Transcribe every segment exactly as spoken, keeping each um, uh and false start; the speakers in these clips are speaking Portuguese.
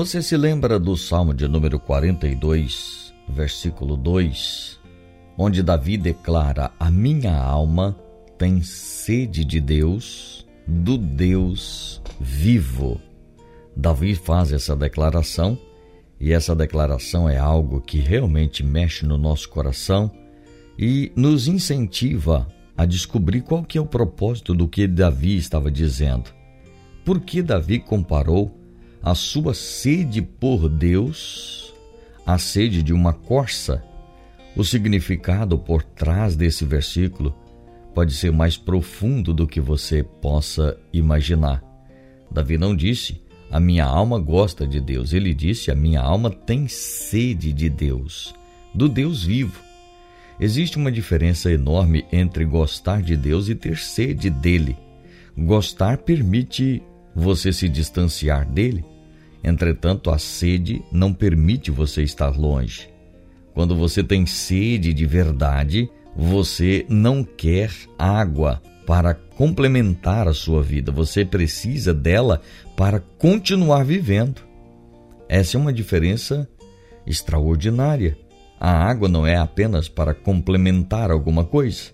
Você se lembra do Salmo de número quarenta e dois, versículo dois, onde Davi declara: a minha alma tem sede de Deus, do Deus vivo. Davi faz essa declaração, e essa declaração é algo que realmente mexe no nosso coração e nos incentiva a descobrir qual que é o propósito do que Davi estava dizendo. Por que Davi comparou a sua sede por Deus à sede de uma corça? O significado por trás desse versículo pode ser mais profundo do que você possa imaginar. Davi não disse: a minha alma gosta de Deus. Ele disse: a minha alma tem sede de Deus, do Deus vivo. Existe uma diferença enorme entre gostar de Deus e ter sede dele. Gostar permite você se distanciar dele, entretanto, a sede não permite você estar longe. Quando você tem sede de verdade, você não quer água para complementar a sua vida. Você precisa dela para continuar vivendo. Essa é uma diferença extraordinária. A água não é apenas para complementar alguma coisa,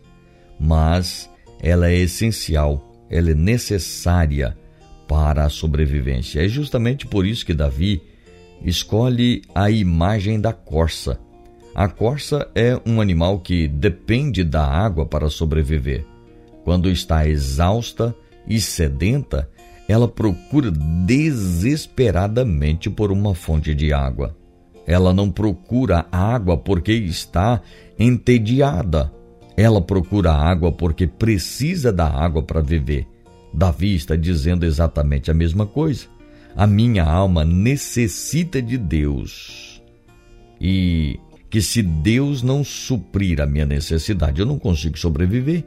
mas ela é essencial, ela é necessária para a sobrevivência. É justamente por isso que Davi escolhe a imagem da corça. A corça é um animal que depende da água para sobreviver. Quando está exausta e sedenta, ela procura desesperadamente por uma fonte de água. Ela não procura água porque está entediada. Ela procura água porque precisa da água para viver. Davi está dizendo exatamente a mesma coisa. A minha alma necessita de Deus. E que se Deus não suprir a minha necessidade, eu não consigo sobreviver.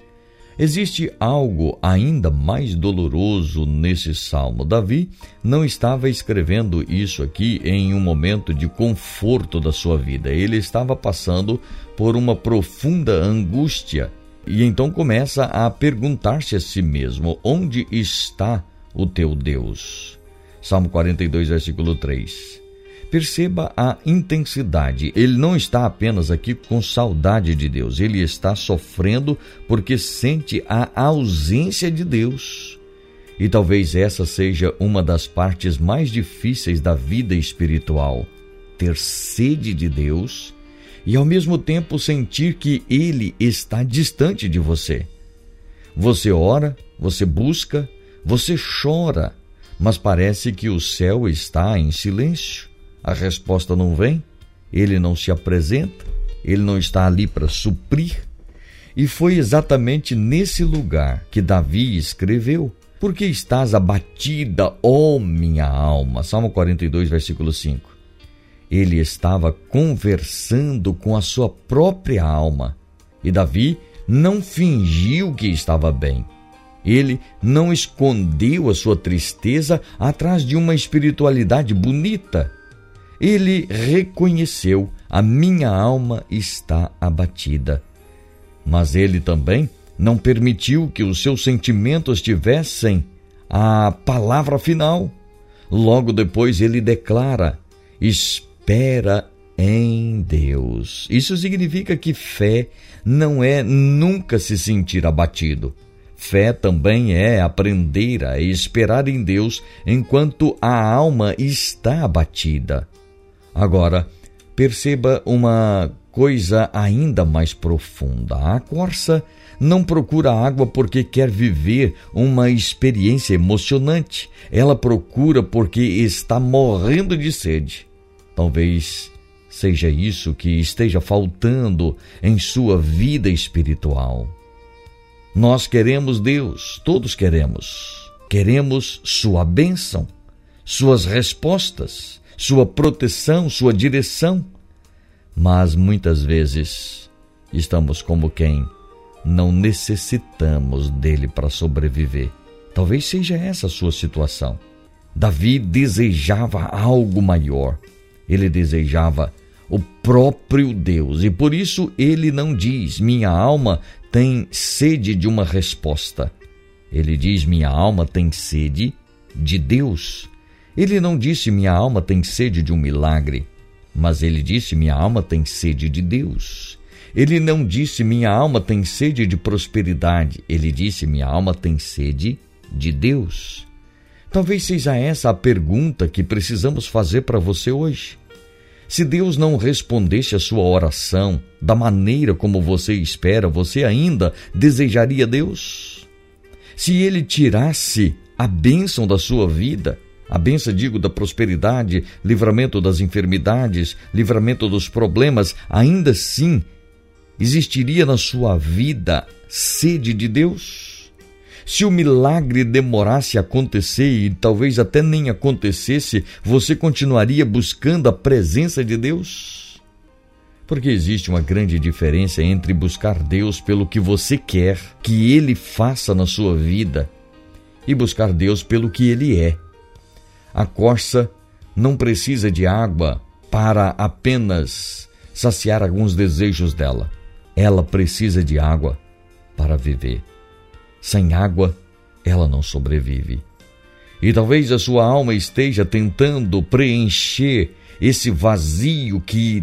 Existe algo ainda mais doloroso nesse salmo. Davi não estava escrevendo isso aqui em um momento de conforto da sua vida. Ele estava passando por uma profunda angústia e então começa a perguntar-se a si mesmo: onde está o teu Deus? Salmo quarenta e dois, versículo três. Perceba a intensidade. Ele não está apenas aqui com saudade de Deus. Ele está sofrendo porque sente a ausência de Deus. E talvez essa seja uma das partes mais difíceis da vida espiritual. Ter sede de Deus e ao mesmo tempo sentir que Ele está distante de você. Você ora, você busca, você chora, mas parece que o céu está em silêncio. A resposta não vem, ele não se apresenta, ele não está ali para suprir. E foi exatamente nesse lugar que Davi escreveu: por que estás abatida, ó minha alma? Salmo quarenta e dois, versículo cinco. Ele estava conversando com a sua própria alma. E Davi não fingiu que estava bem. Ele não escondeu a sua tristeza atrás de uma espiritualidade bonita. Ele reconheceu: a minha alma está abatida. Mas ele também não permitiu que os seus sentimentos tivessem a palavra final. Logo depois ele declara: espera em Deus. Isso significa que fé não é nunca se sentir abatido. Fé também é aprender a esperar em Deus enquanto a alma está abatida. Agora, perceba uma coisa ainda mais profunda. A corça não procura água porque quer viver uma experiência emocionante. Ela procura porque está morrendo de sede. Talvez seja isso que esteja faltando em sua vida espiritual. Nós queremos Deus, todos queremos. Queremos sua bênção, suas respostas, sua proteção, sua direção. Mas muitas vezes estamos como quem não necessitamos dele para sobreviver. Talvez seja essa a sua situação. Davi desejava algo maior. Ele desejava o próprio Deus. E por isso ele não diz: minha alma tem sede de uma resposta. Ele diz: minha alma tem sede de Deus. Ele não disse: minha alma tem sede de um milagre, mas ele disse: minha alma tem sede de Deus. Ele não disse: minha alma tem sede de prosperidade. Ele disse: minha alma tem sede de Deus. Talvez seja essa a pergunta que precisamos fazer para você hoje. Se Deus não respondesse a sua oração da maneira como você espera, você ainda desejaria Deus? Se Ele tirasse a bênção da sua vida, a bênção, digo, da prosperidade, livramento das enfermidades, livramento dos problemas, ainda assim existiria na sua vida sede de Deus? Se o milagre demorasse a acontecer e talvez até nem acontecesse, você continuaria buscando a presença de Deus? Porque existe uma grande diferença entre buscar Deus pelo que você quer que Ele faça na sua vida e buscar Deus pelo que Ele é. A corça não precisa de água para apenas saciar alguns desejos dela. Ela precisa de água para viver. Sem água, ela não sobrevive. E talvez a sua alma esteja tentando preencher esse vazio que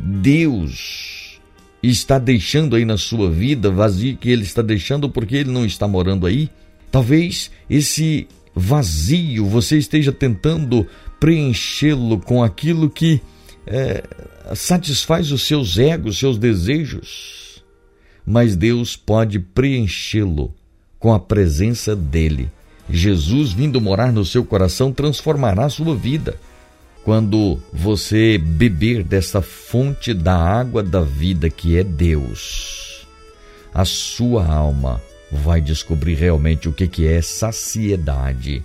Deus está deixando aí na sua vida, vazio que Ele está deixando porque Ele não está morando aí. Talvez esse vazio você esteja tentando preenchê-lo com aquilo que é, satisfaz os seus egos, seus desejos. Mas Deus pode preenchê-lo com a presença dEle. Jesus vindo morar no seu coração transformará a sua vida. Quando você beber dessa fonte da água da vida que é Deus, a sua alma vai descobrir realmente o que é saciedade.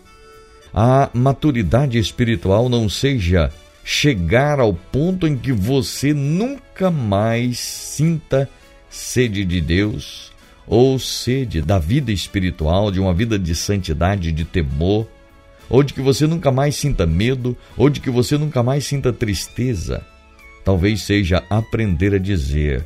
A maturidade espiritual não seja chegar ao ponto em que você nunca mais sinta sede de Deus, ou sede da vida espiritual, de uma vida de santidade, de temor, ou de que você nunca mais sinta medo, ou de que você nunca mais sinta tristeza. Talvez seja aprender a dizer,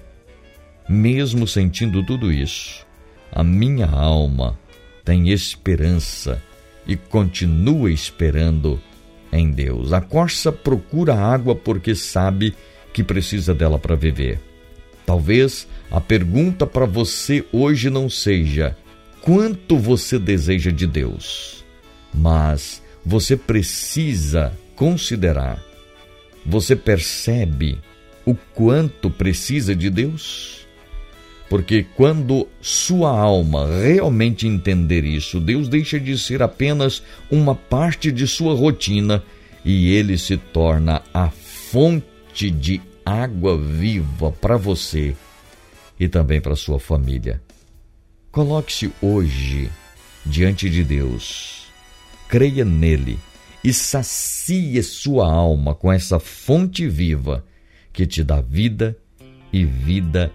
mesmo sentindo tudo isso, a minha alma tem esperança e continua esperando em Deus. A corça procura água porque sabe que precisa dela para viver. Talvez a pergunta para você hoje não seja quanto você deseja de Deus, mas você precisa considerar, você percebe o quanto precisa de Deus? Porque quando sua alma realmente entender isso, Deus deixa de ser apenas uma parte de sua rotina e Ele se torna a fonte de água viva para você e também para sua família. Coloque-se hoje diante de Deus, creia nele e sacie sua alma com essa fonte viva que te dá vida e vida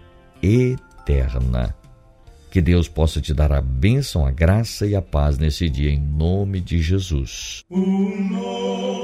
eterna. Que Deus possa te dar a bênção, a graça e a paz nesse dia, em nome de Jesus.